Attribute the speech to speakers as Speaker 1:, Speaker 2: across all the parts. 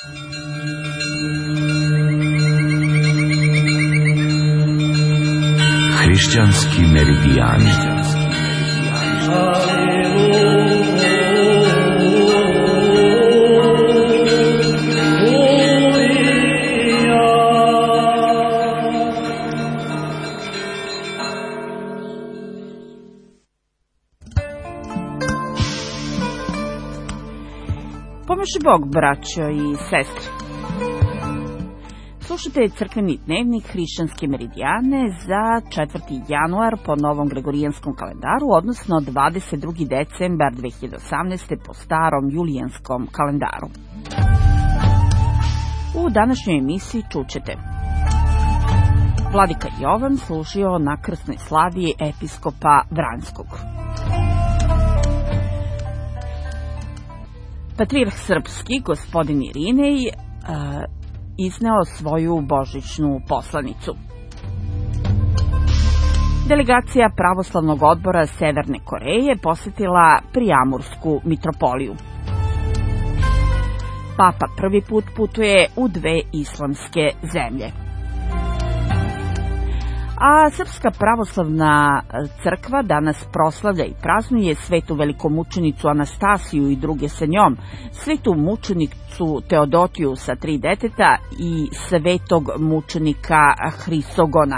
Speaker 1: Hrišćanski meridijani.
Speaker 2: Pomoži Bog, braćo i sestre. Slušajte crkveni dnevnik Hrišćanske meridijane za 4. januar po novom gregorijanskom kalendaru, odnosno 22. decembar 2018. po starom julijanskom kalendaru. U današnjoj emisiji čućete: Vladika Jovan služio na krsnoj slavi episkopa Vranjskog. Patrijarh srpski, gospodin Irinej, izneo svoju božićnu poslanicu. Delegacija pravoslavnog odbora Severne Koreje posjetila Prijamursku mitropoliju. Papa prvi put putuje u 2 islamske zemlje. A Srpska pravoslavna crkva danas proslavlja i praznuje svetu velikomučenicu Anastasiju i druge sa njom, svetu mučenicu Teodotiju sa 3 deteta i svetog mučenika Hrisogona.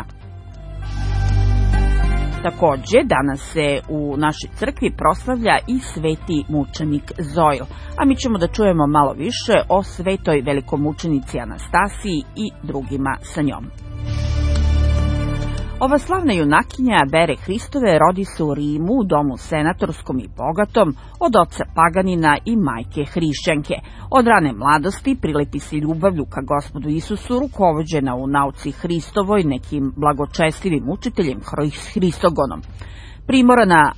Speaker 2: Takođe, danas se u našoj crkvi proslavlja i sveti mučenik Zoil, a mi ćemo da čujemo malo više o svetoj velikomučenici Anastasiji i drugima sa njom. Ova slavna junakinja vere Hristove rodi se u Rimu, u domu senatorskom i bogatom, od oca paganina i majke hrišćanke. Od rane mladosti prilepi se ljubavlju ka Gospodu Isusu, rukovođena u nauci Hristovoj nekim blagočestivim učiteljem Hristogonom. Primorana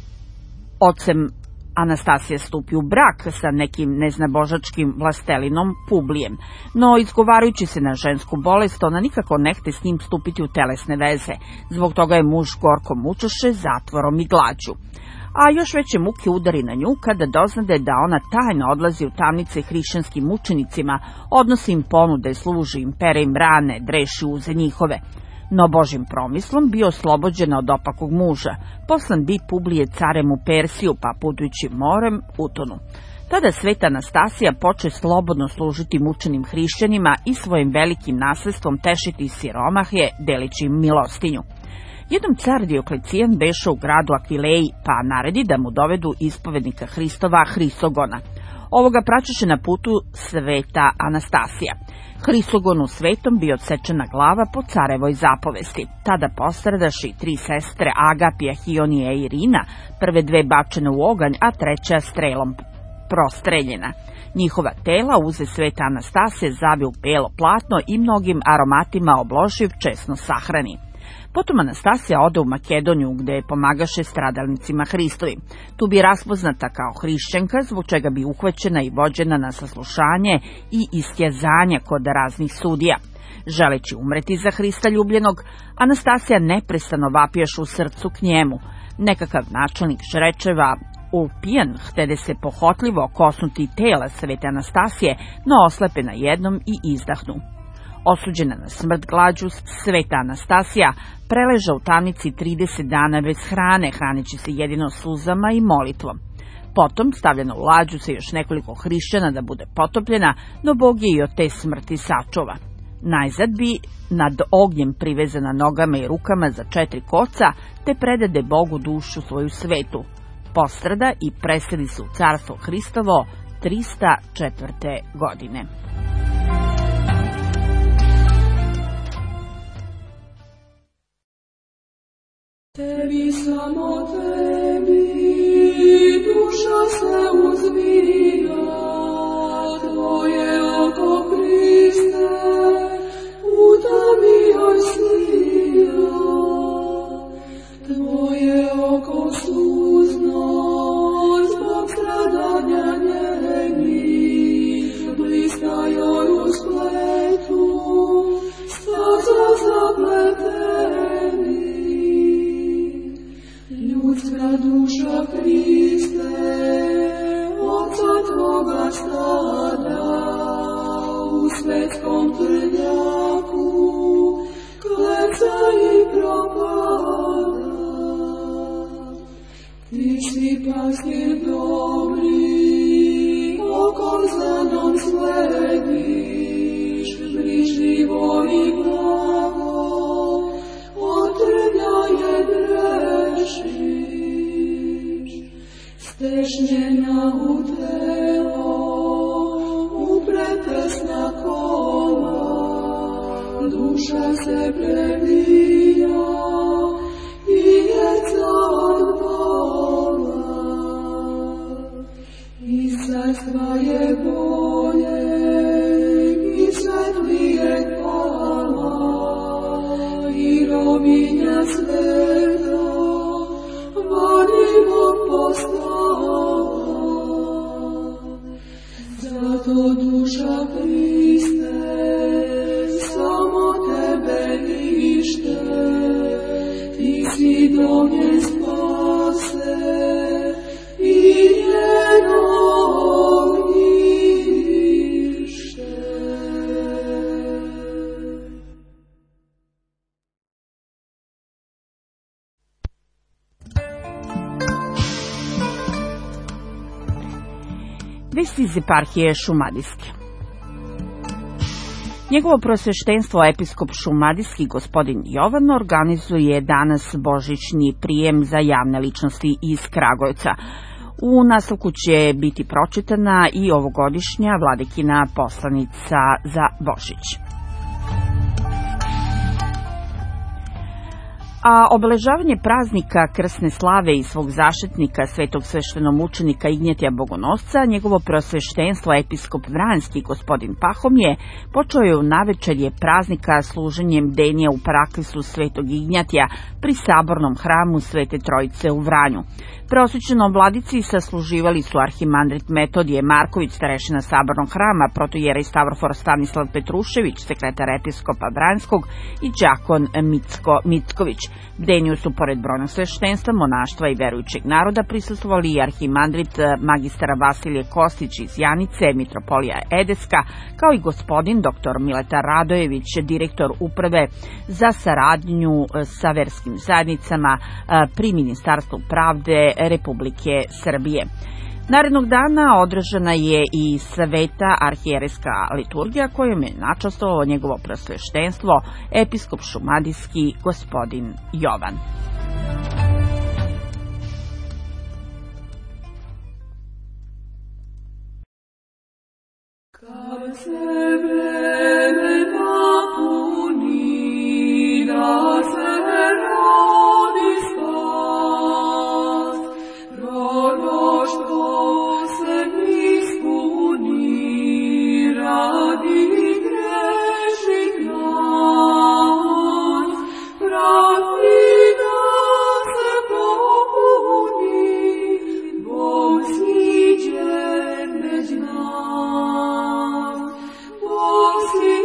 Speaker 2: ocem, Anastasija stupi u brak sa nekim neznabožačkim vlastelinom Publijem, no izgovarajući se na žensku bolest, ona nikako ne hte s njim stupiti u telesne veze. Zbog toga je muž gorko mučoše zatvorom i glađu. A još veće muke udari na nju kada doznade da ona tajno odlazi u tamnice hrišćanskim mučenicima, odnosi im ponude, služi im, pere im rane, dreši uze njihove. No Božim promislom bio oslobođena od opakog muža, poslan bi Publije carem u Persiju, pa putujući morem utonu. Tada sveta Anastasija poče slobodno služiti mučenim hrišćanima i svojim velikim nasledstvom tešiti siromahe, delići im milostinju. Jednom car Dioklecijan beše u gradu Akvileji, pa naredi da mu dovedu ispovednika Hristova Hrisogona. Ovoga praćeše na putu sveta Anastasija. Hrisogonu svetom bi odsečena glava po carevoj zapovesti. Tada postradaše 3 sestre Agapija, Hionija i Irina, prve 2 bačene u oganj, a 3. strelom prostreljena. Njihova tela uze sveta Anastasije, zavi u belo platno i mnogim aromatima obloživ česno sahrani. Potom Anastasija ode u Makedoniju, gde je pomagaše stradalnicima Hristovi. Tu bi raspoznata kao hrišćanka, zbog čega bi uhvaćena i vođena na saslušanje i istjezanja kod raznih sudija. Želeći umreti za Hrista ljubljenog, Anastasija neprestano vapijaše u srcu k njemu. Nekakav načelnik žrečeva Ulpijan htede se pohotljivo kosnuti tela svete Anastasije, no oslepe na jednom i izdahnu. Osuđena na smrt glađu, sveta Anastasija preleža u tamnici 30 dana bez hrane, hraneći se jedino suzama i molitvom. Potom stavljena u lađu sa još nekoliko hrišćana da bude potopljena, no Bog je i od te smrti sačuva. Najzad bi nad ognjem privezana nogama i rukama za 4 koca, te predade Bogu dušu svoju svetu. Postrada i preseli se u carstvo Hristovo 304. godine.
Speaker 3: Tebi, samo tebi, duša se uzviga, tvoje oko Hriste, u tami joj svira, tvoje oko suzno, zbog stradanja njenih, bliska joj u spletu, staza zapleteni. Ljudska duša Hriste, Otca Tvoga svetskom trnjaku, kleca i propada. Ti si pastir dobri, okozanom slediš, brižljivo i blago, od trnja je drešiš. Stešnjena u telo, upretesna kola, duša se prebija i jeca od bola. I sredstva je bolje, i svetlije pala, i robinja sveta, vodimo postala. Zato duša Hriste, samo tebe lište, ti si do nje spase i njeno ognjište.
Speaker 2: Vesti iz eparhije Šumadijske. Njegovo prosveštenstvo episkop Šumadijski gospodin Jovan organizuje danas božićni prijem za javne ličnosti iz Kragujevca. U nastavku će biti pročitana i ovogodišnja vladikina poslanica za Božić. A obeležavanje praznika krsne slave i svog zaštitnika, svetog sveštenomučenika Ignjatija Bogonosca, njegovo prosveštenstvo episkop Vranjski gospodin Pahomije počeo je u navečerje praznika služenjem denija u paraklisu svetog Ignjatija pri sabornom hramu Svete Trojice u Vranju. Preosvećenom vladici sasluživali su arhimandrit Metodije Marković, starešina sabornog hrama, protojerej Stavrofor Stanislav Petrušević, sekretar episkopa Vranjskog i đakon Micković. Bdeniju su pored brojnog sveštenstva, monaštva i verujućeg naroda prisustvovali i arhimandrit magistar Vasilije Kostić iz Janice, mitropolija Edeska, kao i gospodin dr. Mileta Radojević, direktor uprave za saradnju sa verskim zajednicama pri Ministarstvu pravde Republike Srbije. Narednog dana održana je i sveta arhijerejska liturgija kojom je načastvovao njegovo prosveštenstvo episkop Šumadijski gospodin Jovan.
Speaker 3: Kad se vreme napuni, da se rodi spas, proroštvo se ispuni, radi grešnih nas, pravina se popuni, Bog siđe među nas.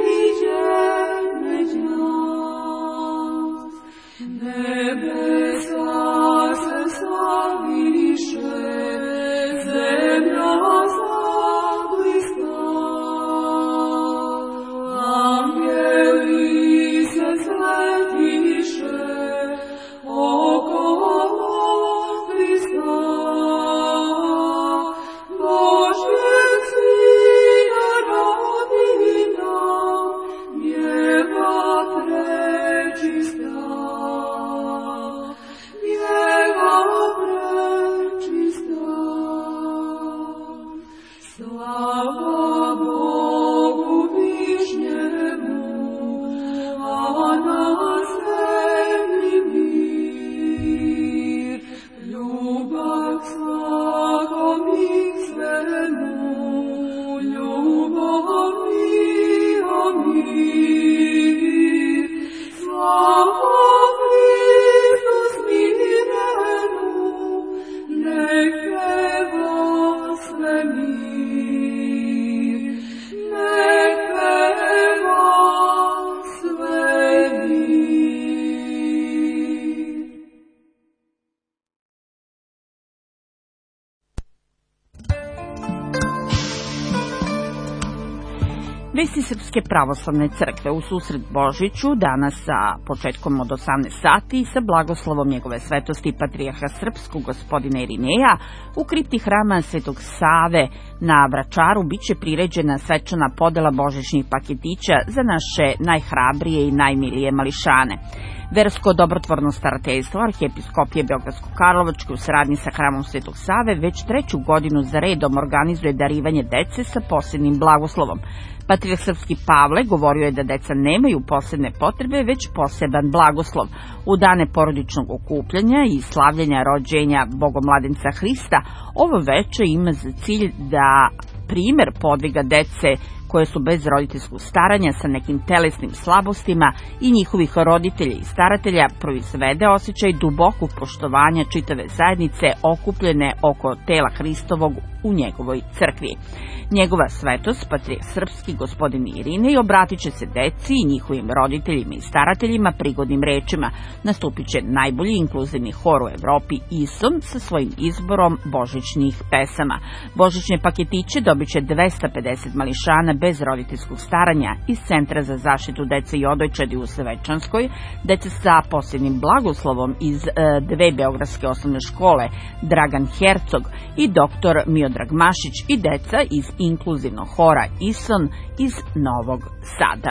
Speaker 2: Vesti Srpske pravoslavne crkve u susret Božiću danas sa početkom od 18 sati sa blagoslovom njegove svetosti patrijarha srpskog gospodina Irineja u kripti hrama Svetog Save na Vračaru biće priređena svečana podela božićnih paketića za naše najhrabrije i najmilije mališane. Versko dobrotvorno starateljstvo Arhijepiskopije Beogradsko-Karlovačke u saradnji sa hramom Svetog Save već 3. godinu za redom organizuje darivanje dece sa posebnim blagoslovom. Patrijarh Srpski Pavle govorio je da deca nemaju posebne potrebe, već poseban blagoslov. U dane porodičnog okupljanja i slavljenja rođenja Bogomladenca Hrista, ovo veče ima za cilj da primer podviga dece koje su bez roditeljskog staranja sa nekim telesnim slabostima i njihovih roditelja i staratelja proizvede osjećaj dubokog poštovanja čitave zajednice okupljene oko tela Hristovog u njegovoj crkvi. Njegova svetost, patrijarh srpski gospodin Irinej, obratit će se deci i njihovim roditeljima i starateljima prigodnim rečima. Nastupit će najbolji inkluzivni hor u Evropi ISOM sa svojim izborom božićnih pesama. Božićne paketiće dobit će 250 mališana bez roditeljskog staranja iz Centra za zaštitu dece i odojčadi u Svečanskoj, deca sa posebnim blagoslovom iz dve beogradske osnovne škole Dragan Hercog i doktor Miodrag Mašić i deca iz inkluzivnog hora ISON iz Novog Sada.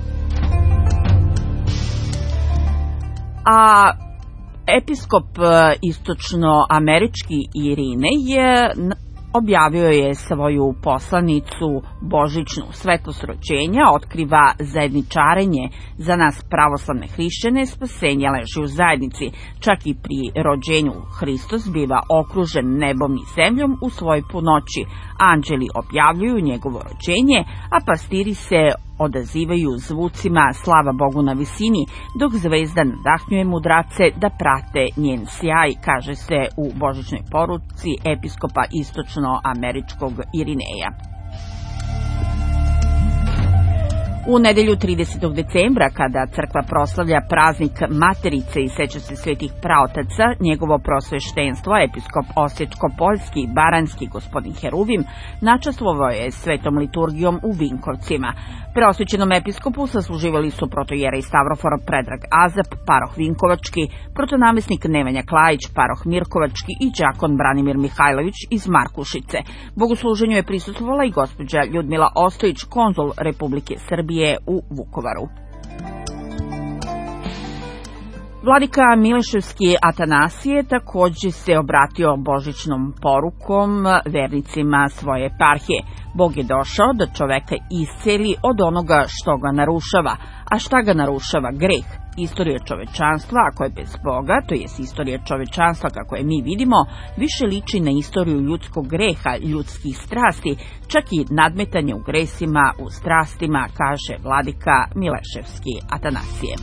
Speaker 2: A episkop istočnoamerički Irinej objavio je svoju poslanicu Božićnu svetlost rođenja, otkriva zajedničarenje za nas pravoslavne hrišćane, spasenje leži u zajednici. Čak i pri rođenju Hristos biva okružen nebom i zemljom u svojoj punoći. Anđeli objavljuju njegovo rođenje, a pastiri se odazivaju zvucima slava Bogu na visini, dok zvezda nadahnjuje mudrace da prate njen sjaj, kaže se u božićnoj poruci episkopa istočnoameričkog Irineja. U nedelju 30. decembra, kada crkva proslavlja praznik Materice i seća se svetih praotaca, njegovo prosveštenstvo, episkop Osječko-Poljski i Baranjski gospodin Heruvim, načastvovao je svetom liturgijom u Vinkovcima. Preosvećenom episkopu sasluživali su protojerej Stavrofor Predrag Azap, paroh Vinkovački, protonamesnik Nemanja Klajić, paroh Mirkovački i đakon Branimir Mihajlović iz Markušice. Bogosluženju je prisustvovala i gospođa Ljudmila Ostojić, konzul Republike Srbije u Vukovaru. Vladika Mileševski Atanasije također se obratio božićnom porukom vernicima svoje eparhije. Bog je došao da čoveka isceli od onoga što ga narušava. A šta ga narušava? Greh. Istorija čovečanstva, ako je bez Boga, to jest istorija čovečanstva kako je mi vidimo, više liči na istoriju ljudskog greha, ljudskih strasti, čak i nadmetanje u gresima, u strastima, kaže vladika Mileševski Atanasije.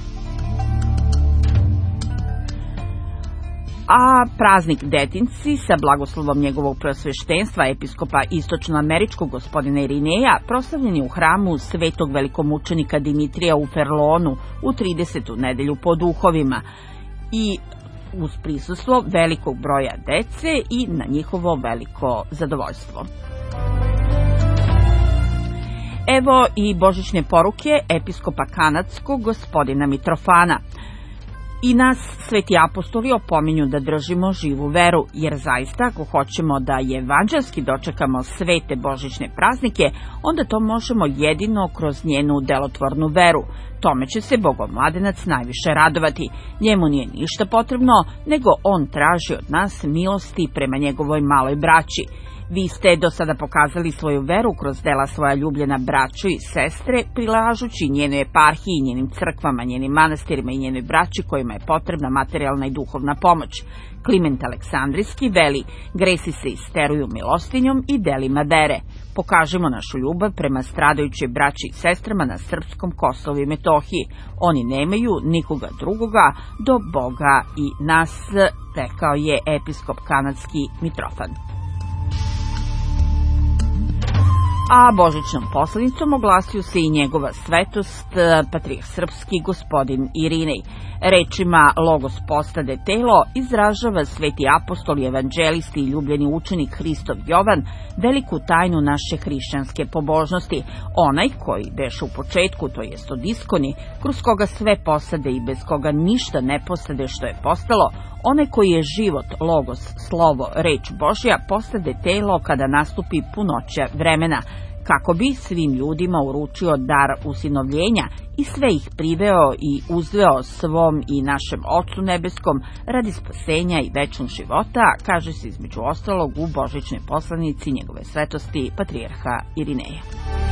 Speaker 2: A praznik Detinci sa blagoslovom njegovog prosveštenstva episkopa istočnoameričkog gospodina Irineja proslavljen je u hramu svetog velikomučenika Dimitrija u Ferlonu u 30. nedelju po duhovima i uz prisustvo velikog broja dece i na njihovo veliko zadovoljstvo. Evo i božićne poruke episkopa kanadskog gospodina Mitrofana. I nas sveti apostoli opominju da držimo živu veru, jer zaista ako hoćemo da evanđelski dočekamo svete božićne praznike, onda to možemo jedino kroz njenu delotvornu veru. Tome će se Bogomladenac najviše radovati. Njemu nije ništa potrebno, nego on traži od nas milosti prema njegovoj maloj braći. Vi ste do sada pokazali svoju veru kroz dela svoja ljubljena braćo i sestre, prilažući njenoj eparhiji, njenim crkvama, njenim manastirima i njenoj braći kojima je potrebna materijalna i duhovna pomoć. Kliment Aleksandrijski veli, gresi se isteruju milostinjom i delima vere. Pokažemo našu ljubav prema stradajućoj braći i sestrama na srpskom Kosovu i Metohiji. Oni nemaju nikoga drugoga do Boga i nas, rekao je episkop kanadski Mitrofan. a božićnom poslanicom oglasio se i njegova svetost, patrijarh srpski gospodin Irinej. Rečima Logos postade telo izražava sveti apostol i evanđelist i ljubljeni učenik Hristov Jovan veliku tajnu naše hrišćanske pobožnosti, onaj koji beše u početku, to jest od iskoni, kroz koga sve posade i bez koga ništa ne posade što je postalo, onaj koji je život, Logos, slovo, reč Božja, postade telo kada nastupi punoća vremena, kako bi svim ljudima uručio dar usinovljenja i sve ih priveo i uzveo svom i našem Ocu nebeskom radi spasenja i večnog života, kaže se između ostalog u božićnoj poslanici njegove svetosti patrijarha Irineja.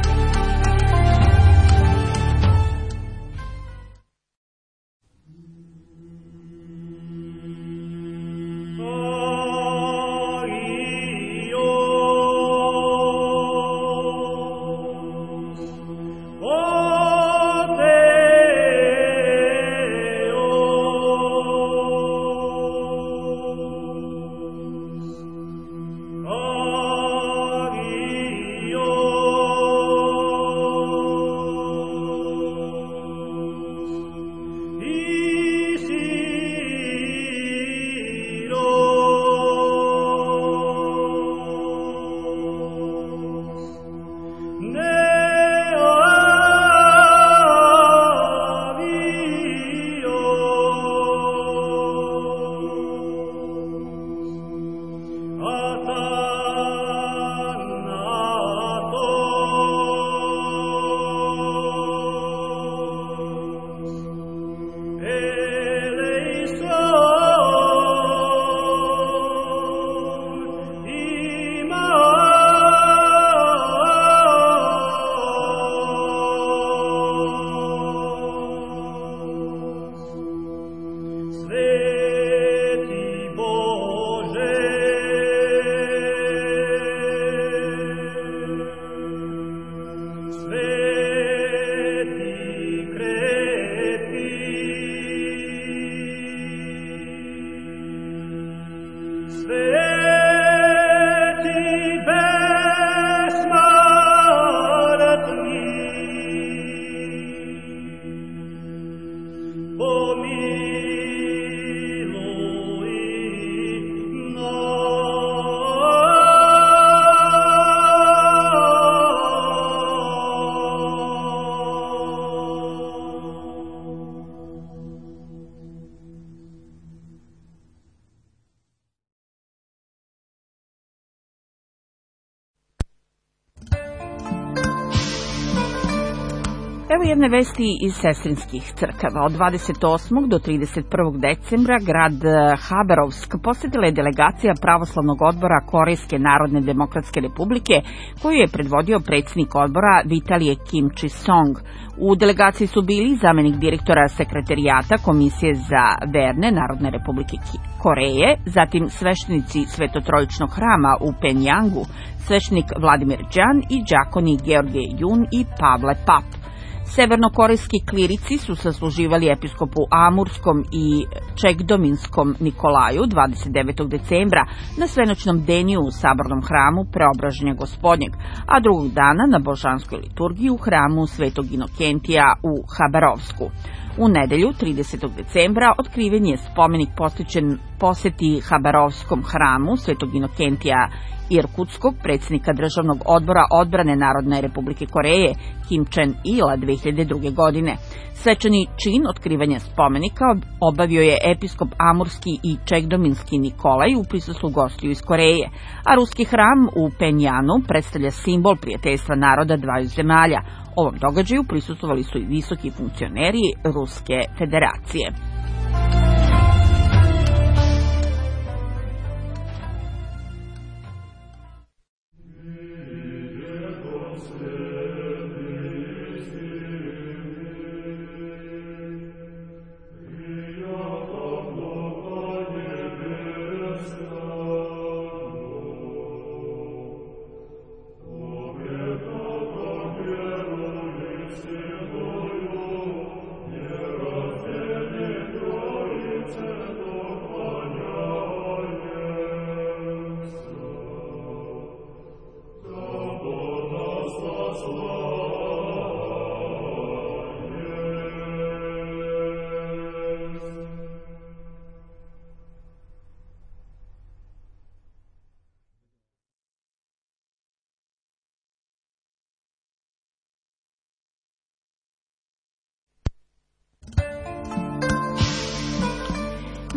Speaker 2: Evo jedne vesti iz sestrinskih crkava. Od 28. do 31. decembra grad Habarovsk posjetila je delegacija pravoslavnog odbora Korejske narodne demokratske republike, koju je predvodio predsjednik odbora Vitalije Kim Chi-song. U delegaciji su bili zamenik direktora sekretarijata Komisije za verne Narodne republike Koreje, zatim sveštenici Svetotrojičnog hrama u Penjangu, sveštenik Vladimir Đan i đakoni Georgije Jun i Pavle Pap. Severnokorejski klirici su sasluživali episkopu Amurskom i Čegdominskom Nikolaju 29. decembra na svenoćnom deniju u sabornom hramu Preobraženja Gospodnjeg, a drugog dana na božanskoj liturgiji u hramu Svetog Inokentija u Habarovsku. U nedelju, 30. decembra, otkriven je spomenik posvećen poseti Habarovskom hramu Svetog Inokentija Irkutskog, predsjednika Državnog odbora odbrane Narodne republike Koreje Kim Chen-ila 2002. godine. Svečani čin otkrivanja spomenika obavio je episkop Amurski i Čegdominski Nikolaj u prisustvu gostiju iz Koreje, a ruski hram u Penjanu predstavlja simbol prijateljstva naroda dvaju zemalja. Ovom događaju prisustvovali su i visoki funkcioneri Ruske federacije.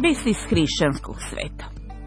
Speaker 2: Vesti iz hrišćanskog sveta.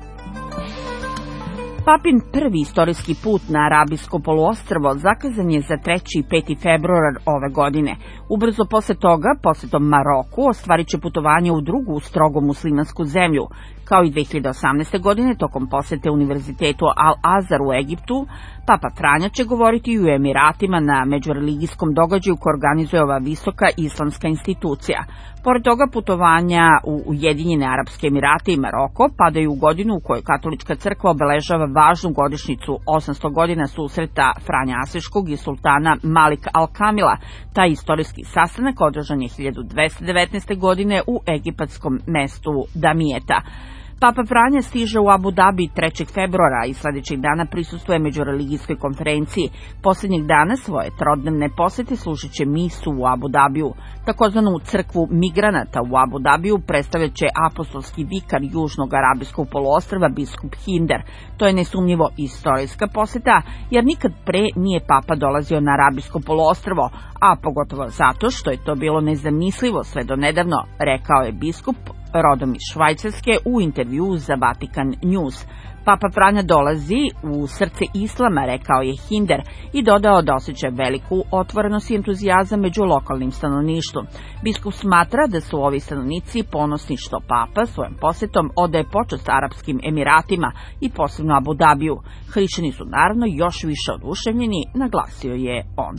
Speaker 2: Papin prvi istorijski put na Arabijsko poluostrvo zakazan je za 3. i 5. februar ove godine. Ubrzo posle toga, posetom Maroku, ostvarit će putovanje u drugu strogo muslimansku zemlju. Kao i 2018. godine, tokom posete Univerzitetu Al-Azhar u Egiptu, Papa Franja će govoriti i u Emiratima na međureligijskom događaju koji organizuje ova visoka islamska institucija. Pored toga, putovanja u Ujedinjene Arapske Emirate i Maroko padaju u godinu u kojoj Katolička crkva obeležava važnu godišnjicu 800 godina susreta Franja Asiškog i sultana Malik al-Kamila. Taj istorijski sastanak održan je 1219. godine u egipatskom mestu Damijeta. Papa Franja stiže u Abu Dhabi 3. februara i sledećeg dana prisustvuje međureligijskoj konferenciji. Posljednjeg dana svoje trodnevne posete služit će misu u Abu Dhabiju. Takozvanu crkvu migranata u Abu Dhabiju predstavljat će apostolski vikar Južnog Arabijskog poluostrva biskup Hinder. To je nesumnjivo istorijska poseta, jer nikad pre nije Papa dolazio na Arabijsko poluostrvo, a pogotovo zato što je to bilo nezamislivo sve do nedavno, rekao je biskup rodom iz Švajcarske u intervjuu za Vatikan News. Papa Franja dolazi u srce islama, rekao je Hinder, i dodao da osjeća veliku otvorenost i entuzijazam među lokalnim stanovništvom. Biskup smatra da su ovi stanovnici ponosni što Papa svojom posetom odaje počast Arapskim Emiratima i posebno Abu Dhabiju. Hrišćani su naravno još više oduševljeni, naglasio je on.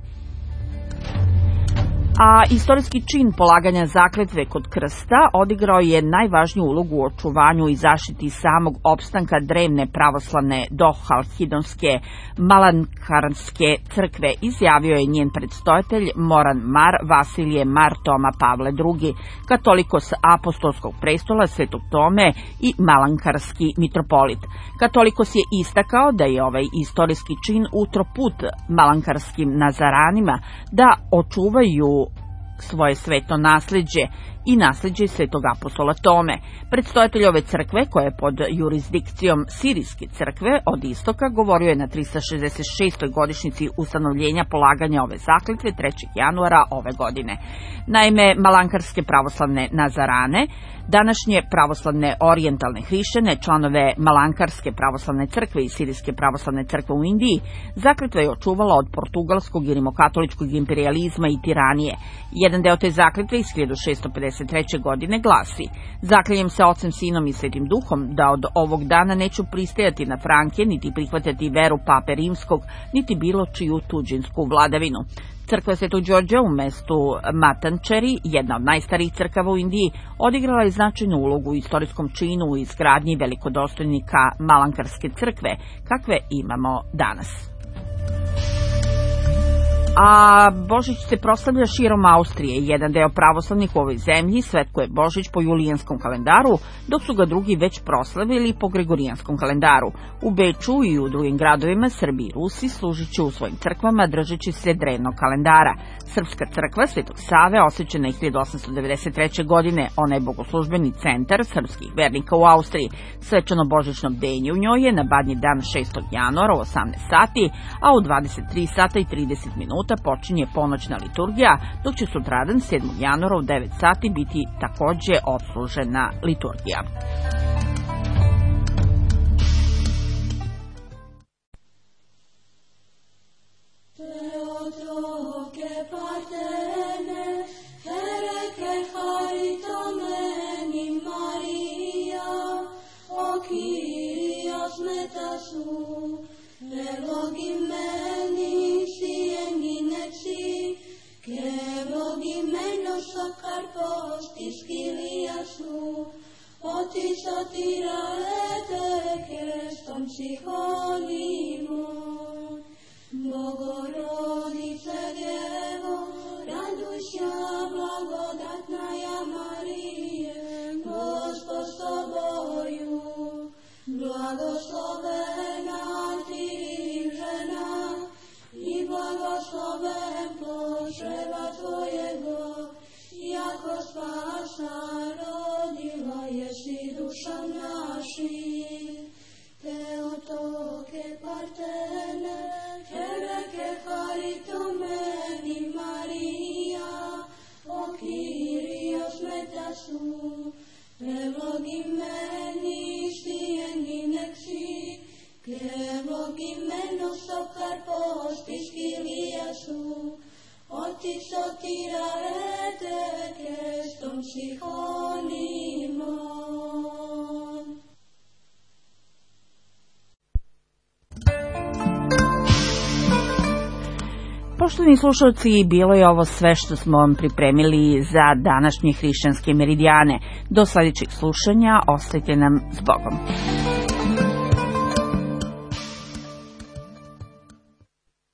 Speaker 2: A istorijski čin polaganja zakletve kod krsta odigrao je najvažniju ulogu u očuvanju i zaštiti samog opstanka drevne pravoslavne dohalhidonske Malankarske crkve, izjavio je njen predstojatelj Moran Mar Vasilije Mar Toma Pavle II, katolikos apostolskog prestola Svetog Tome i malankarski mitropolit. Katolikos je istakao da je ovaj istorijski čin utroput malankarskim nazaranima da očuvaju svoje sveto nasleđe i nasleđe svetog apostola Tome. Predstojatelj ove crkve, koja je pod jurisdikcijom Sirijske crkve od istoka, govorio je na 366. godišnjici ustanovljenja polaganja ove zakletve 3. januara ove godine. Naime, malankarske pravoslavne nazarane, današnje pravoslavne orijentalne hrišćane, članove Malankarske pravoslavne crkve i Sirijske pravoslavne crkve u Indiji, zakletva je očuvala od portugalskog i rimokatoličkog imperijalizma i tiranije. Jedan deo te zakletve iz 1653. godine glasi: "Zaklinjem se Ocem, Sinom i Svetim Duhom da od ovog dana neću pristajati na Franke, niti prihvatati veru Pape Rimskog, niti bilo čiju tuđinsku vladavinu." Crkva Svetog Đorđa u mestu Matančeri, jedna od najstarijih crkava u Indiji, odigrala je značajnu ulogu u istorijskom činu u izgradnji velikodostojnika Malankarske crkve, kakve imamo danas. A Božić se proslavlja širom Austrije. Jedan deo pravoslavnih u ovoj zemlji svetkuje Božić po julijanskom kalendaru, dok su ga drugi već proslavili po gregorijanskom kalendaru. U Beču i u drugim gradovima Srbi i Rusi služit će u svojim crkvama držeći se drevnog kalendara. Srpska crkva Svetog Save osvećena je 1893. godine. Ona je bogoslužbeni centar srpskih vernika u Austriji. Svečano božićno bdenje u njoj je na badnji dan 6. januara u 18 sati, a u 23 sata i 30 minuta počinje ponoćna liturgija, dok će sutradan 7. januara u 9 sati biti takođe odslužena liturgija.
Speaker 3: Bogorodice Djevo, raduj se, blagodatnaja Marije, Gospod s tobою, blagoslovena ti žena i blagosloven požreba tvojego, jako spasa rodila jesi dušam naših. Teotoke partene, hereke charitomeni Maria, o Kyrios metasu, Kevog imeno sokar postiš kilijasu, oti sotira rete kestom sihonimon.
Speaker 2: Poštovani slušalci, bilo je ovo sve što smo vam pripremili za današnje hrišćanske meridijane. Do sledećeg slušanja, ostajte nam s Bogom.